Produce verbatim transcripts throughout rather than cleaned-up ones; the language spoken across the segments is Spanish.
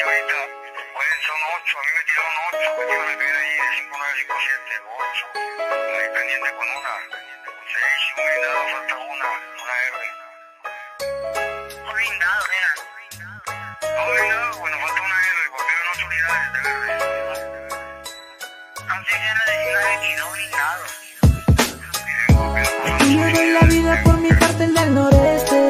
ahorita, pues son ocho, a mí me tiraron ocho, que te iban a caer ahí de cinco nueve cinco siete, ocho. Ahí pendiente con una, seis, un blindado, falta una, una héroe. Un blindado, nena. No blindado, bueno, falta una héroe, porque hay unas unidades de verde. Antes era de una veintidós blindados. Aquí yo doy la vida por mi cartel del noreste.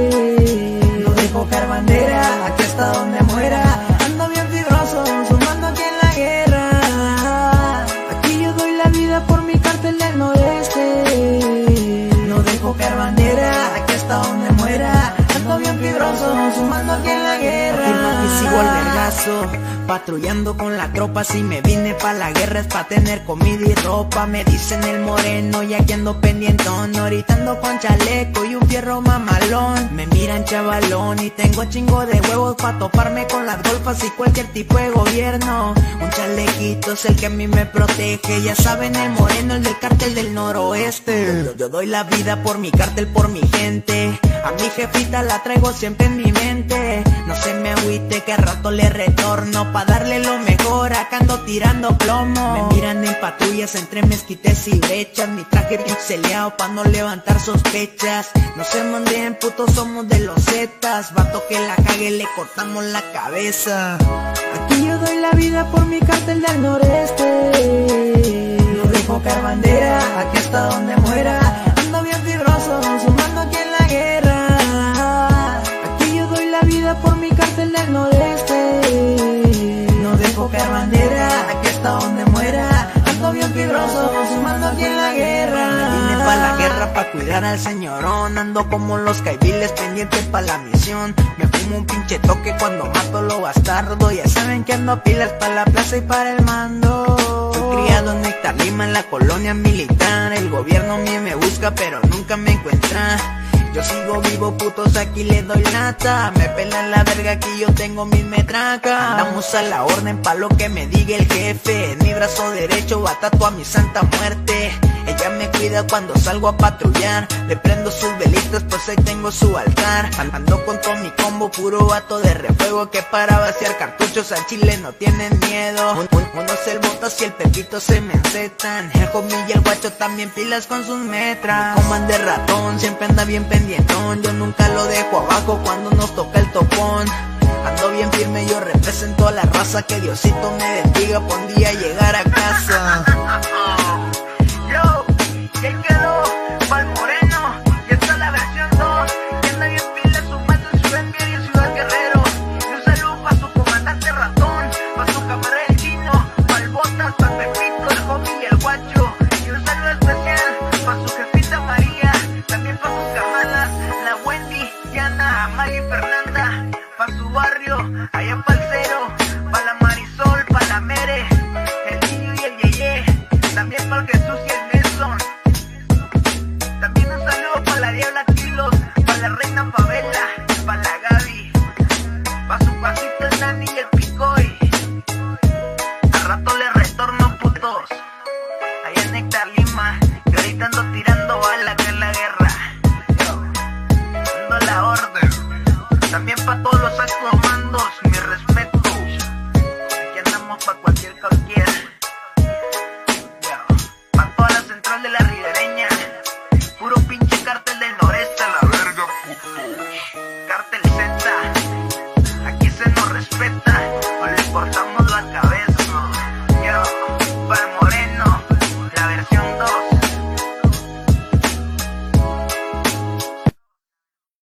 No dejo caer bandera, aquí hasta donde muera. Ando bien fibroso, sumando aquí en la guerra. Aquí yo doy la vida por mi cartel del noreste. No dejo caer bandera, aquí hasta donde muera. Ando bien fibroso, sumando aquí en la guerra. Afirma que sigo al vergazo, patrullando con la tropa. Si me vine pa' la guerra es pa' tener comida y ropa. Me dicen el moreno y aquí ando pendientón. Ahorita ando con chaleco y un fierro mamalón. Me miran chavalón y tengo chingo de huevos pa' toparme con las golfas y cualquier tipo de gobierno. Un chalequito es el que a mí me protege. Ya saben, el moreno, el del cártel del noroeste. Yo, yo doy la vida por mi cártel, por mi gente. A mi jefita la traigo siempre en mi mente. No se me agüite que a rato le retorno pa' darle lo mejor, acá ando tirando plomo. Me miran en patrullas entre mezquites y brechas. Mi traje pixeleado pa' no levantar sospechas. No se manden, putos, somos de los zetas. Vato que la cague le cortamos la cabeza. Aquí yo doy la vida por mi cártel del noreste. No dejo caer bandera, aquí hasta donde muera. Ando bien fibroso, sumando aquí en la guerra. Aquí yo doy la vida por mi cártel del noreste. No dejo caer bandera, aquí hasta donde muera. Ando bien fibroso, sumando aquí en la guerra. Me vine pa' la guerra pa' cuidar al señorón. Ando como los caibiles pendientes pa' la misión. Me fumo un pinche toque cuando mato lo bastardo. Ya saben que ando a pilas pa' la plaza y para el mando. Fui criado en Néctar Lima, en la colonia militar. El gobierno a mí me busca pero nunca me encuentra. Yo sigo vivo, putos, aquí le doy lata. Me pelan la verga, aquí yo tengo mis metracas. Andamos a la orden pa' lo que me diga el jefe. En mi brazo derecho va tatuado a mi santa muerte. Ella me cuida cuando salgo a patrullar. Le prendo sus velitas, pues ahí tengo su altar. Ando con todo mi combo, puro vato de refuego, que para vaciar cartuchos al chile no tienen miedo. Un, un, uno es el botas y el pepito se me encetan. El homie y el guacho también pilas con sus metras. Coman de ratón, siempre anda bien pendientón. Yo nunca lo dejo abajo cuando nos toca el topón. Ando bien firme, yo represento a la raza. Que Diosito me bendiga por un día llegar a casa. Yo, ¿qué quedó? Pa'l moreno, y esta es la versión dos. Que anda bien pila sumando en Ciudad Mier y en Ciudad Guerrero. Y un saludo pa' su comandante ratón, pa' su camarada el chino, pa'l botas, pa'l pepito, el homie y el guacho. Y un saludo especial pa' su jefita María, también pa' sus camadas, la Wendy, Diana, Mari y Fernanda. Pa' su barrio, allá pa'l cero, pa' la Marisol, pa' la Mere, el niño y el Yeye, también pa'l Jesús y el Nelson. También un saludo pa' la Diabla Kilos, pa' la Reina Pavela, pa' la Gaby, pa' su pasito el Nani y el Picoy. Al rato le retorno, putos, allá en Néctar Lima, que ahorita ando tirando bala acá en la guerra. Dando la orden. También pa' todos los altos mandos, mi respeto. Aquí andamos pa' cualquier cualquiera. Pa' toda la central de la ribereña. Puro pinche cártel del noreste, a la verga, puto. Cártel Z. Aquí se nos respeta, no le importamos